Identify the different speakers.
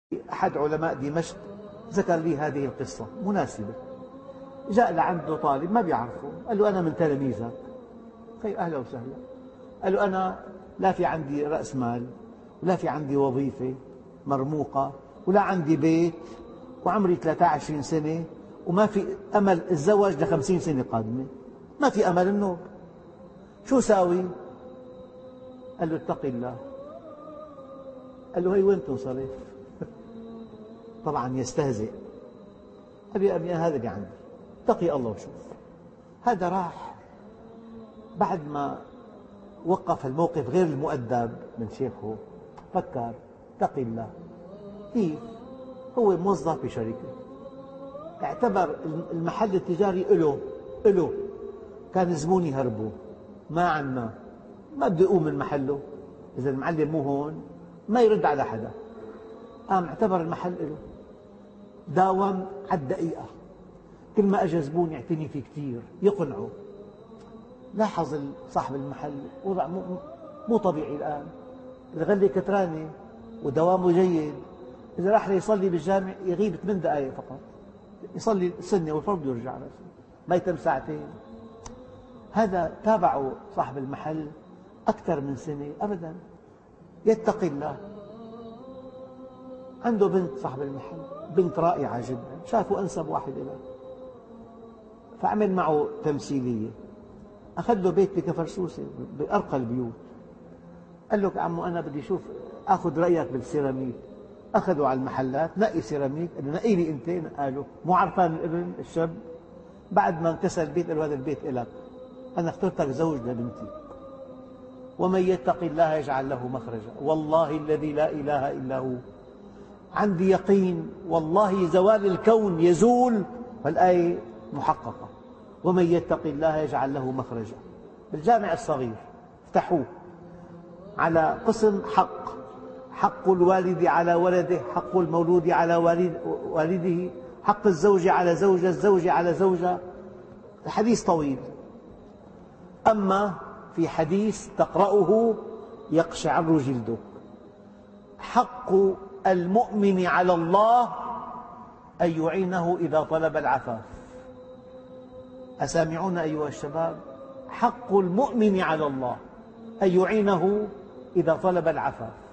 Speaker 1: أحد علماء دمشق ذكر لي هذه القصة مناسبة. جاء لعنده طالب ما بيعرفه، قال له أنا من تلاميذك. خير، أهلا وسهلا. قال له أنا لا في عندي رأس مال، ولا في عندي وظيفة مرموقة، ولا عندي بيت، وعمري 23 سنة، وما في أمل الزواج ل50 سنة قادمة، ما في أمل النور، شو ساوي؟ قال له اتق الله. قال له هي وين تنصرف؟ طبعا يستهزئ. قال له يا أبني هذا اللي عندي، اتقي الله وشوف. هذا راح بعد ما وقف الموقف غير المؤدب من شيخه، فكر اتقي الله. كيف؟ هو موظف بشركة، اعتبر المحل التجاري إله، كان زبون يهربوه، ما عنا، ما بده يقوم من محله، إذا المعلم مو هون ما يرد على حدا، قام اعتبر المحل إله، داوم على الدقيقة، كل ما أجى زبون يعتني فيه كثير يقنعه. لاحظ صاحب المحل وضع مو طبيعي الآن، الغلة كترانة ودوامه جيد، إذا راح يصلي بالجامع يغيب 8 دقائق فقط، يصلي سنة والفرض يرجع رأسه، ما يتم ساعتين. هذا تابعه صاحب المحل أكثر من سنة أبدا، يتقي الله. عنده بنت صاحب المحل، بنت رائعة جدا، شافوا أنسب واحد له، فعمل معه تمثيلية، أخذ له بيت بكفرسوسة بأرقى البيوت. قال له عمو أنا بدي أشوف أخذ رأيك بالسيراميك. أخذوا على المحلات، نقي سيراميك، قال له نقي لي أنت. نقاله، مو عرفان الابن الشاب بعد ما انكسر البيت، قال له هذا البيت إلك، أنا اخترتك زوج لبنتي. ومن يتق الله يجعل له مخرجا، والله الذي لا إله إلا هو، عندي يقين والله زوال الكون يزول والآية محققة. ومن يتق الله يجعل له مخرجا. بالجامع الصغير افتحوه على قسم حق الوالد على ولده، حق المولود على والده، حق الزوج على زوجة، الزوج على زوجة. الحديث طويل، أما في حديث تقرأه يقشعر جلدك: حق المؤمن على الله أن يعينه إذا طلب العفاف. أسامعون أيها الشباب؟ حق المؤمن على الله أن يعينه إذا طلب العفاف.